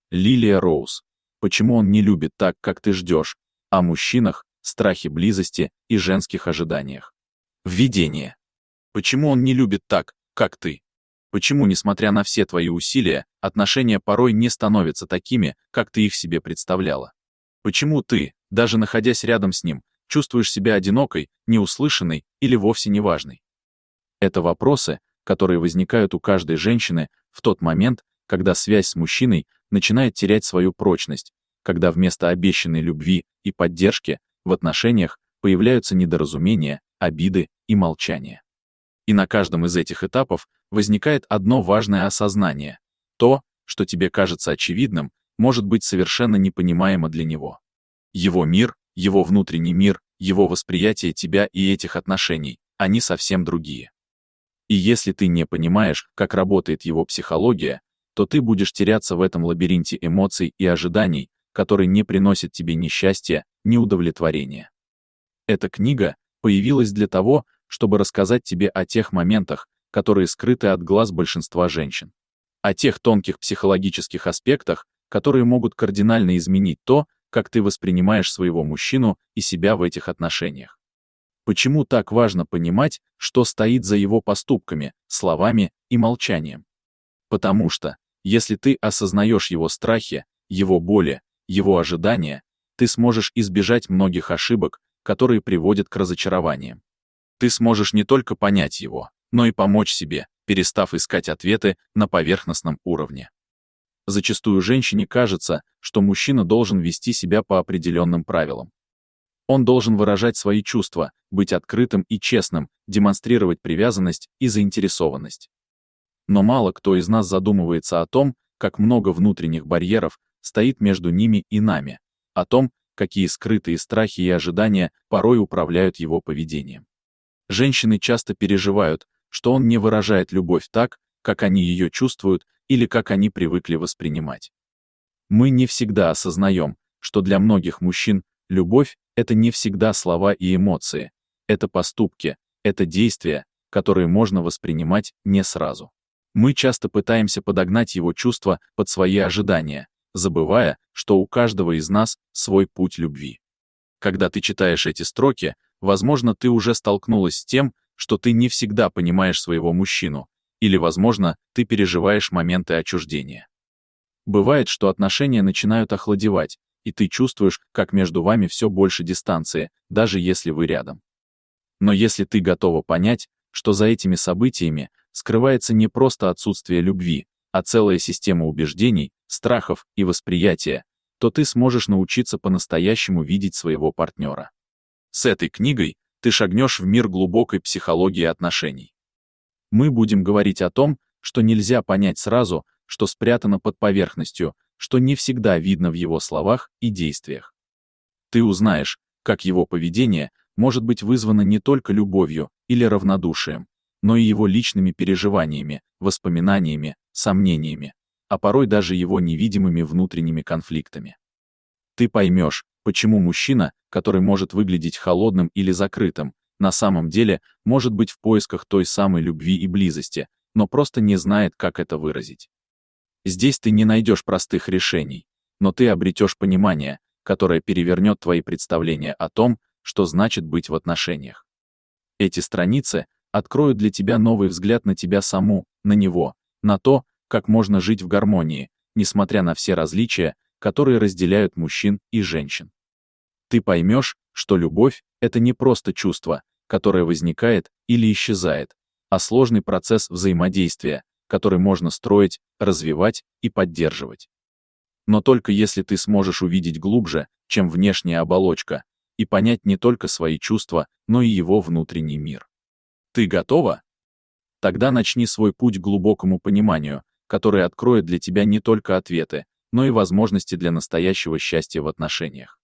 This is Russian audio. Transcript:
Лилия Роуз. Почему он не любит так, как ты ждешь? О мужчинах, страхе близости и женских ожиданиях. Введение. Почему он не любит так, как ты? Почему, несмотря на все твои усилия, отношения порой не становятся такими, как ты их себе представляла? Почему ты, даже находясь рядом с ним, чувствуешь себя одинокой, неуслышанной или вовсе неважной? Это вопросы, которые возникают у каждой женщины в тот момент, когда связь с мужчиной начинает терять свою прочность, когда вместо обещанной любви и поддержки в отношениях появляются недоразумения, обиды и молчание. И на каждом из этих этапов возникает одно важное осознание. То, что тебе кажется очевидным, может быть совершенно непонимаемо для него. Его мир, его внутренний мир, его восприятие тебя и этих отношений, они совсем другие. И если ты не понимаешь, как работает его психология, то ты будешь теряться в этом лабиринте эмоций и ожиданий, который не приносит тебе ни счастья, ни удовлетворения. Эта книга появилась для того, чтобы рассказать тебе о тех моментах, которые скрыты от глаз большинства женщин. О тех тонких психологических аспектах, которые могут кардинально изменить то, как ты воспринимаешь своего мужчину и себя в этих отношениях. Почему так важно понимать, что стоит за его поступками, словами и молчанием? Потому что, если ты осознаешь его страхи, его боли, его ожидания, ты сможешь избежать многих ошибок, которые приводят к разочарованиям. Ты сможешь не только понять его, но и помочь себе, перестав искать ответы на поверхностном уровне. Зачастую женщине кажется, что мужчина должен вести себя по определенным правилам. Он должен выражать свои чувства, быть открытым и честным, демонстрировать привязанность и заинтересованность. Но мало кто из нас задумывается о том, как много внутренних барьеров стоит между ними и нами, о том, какие скрытые страхи и ожидания порой управляют его поведением. Женщины часто переживают, что он не выражает любовь так, как они ее чувствуют или как они привыкли воспринимать. Мы не всегда осознаем, что для многих мужчин любовь — это не всегда слова и эмоции, это поступки, это действия, которые можно воспринимать не сразу. Мы часто пытаемся подогнать его чувства под свои ожидания, забывая, что у каждого из нас свой путь любви. Когда ты читаешь эти строки, возможно, ты уже столкнулась с тем, что ты не всегда понимаешь своего мужчину, или, возможно, ты переживаешь моменты отчуждения. Бывает, что отношения начинают охладевать, и ты чувствуешь, как между вами все больше дистанции, даже если вы рядом. Но если ты готова понять, что за этими событиями скрывается не просто отсутствие любви, а целая система убеждений, страхов и восприятия, то ты сможешь научиться по-настоящему видеть своего партнера. С этой книгой ты шагнешь в мир глубокой психологии отношений. Мы будем говорить о том, что нельзя понять сразу, что спрятано под поверхностью, что не всегда видно в его словах и действиях. Ты узнаешь, как его поведение может быть вызвано не только любовью или равнодушием, но и его личными переживаниями, воспоминаниями, сомнениями, а порой даже его невидимыми внутренними конфликтами. Ты поймешь, почему мужчина, который может выглядеть холодным или закрытым, на самом деле может быть в поисках той самой любви и близости, но просто не знает, как это выразить. Здесь ты не найдешь простых решений, но ты обретешь понимание, которое перевернет твои представления о том, что значит быть в отношениях. Эти страницы откроют для тебя новый взгляд на тебя саму, на него, на то, как можно жить в гармонии, несмотря на все различия, которые разделяют мужчин и женщин. Ты поймешь, что любовь — это не просто чувство, которое возникает или исчезает, а сложный процесс взаимодействия, который можно строить, развивать и поддерживать. Но только если ты сможешь увидеть глубже, чем внешняя оболочка, и понять не только свои чувства, но и его внутренний мир. Ты готова? Тогда начни свой путь к глубокому пониманию, который откроет для тебя не только ответы, но и возможности для настоящего счастья в отношениях.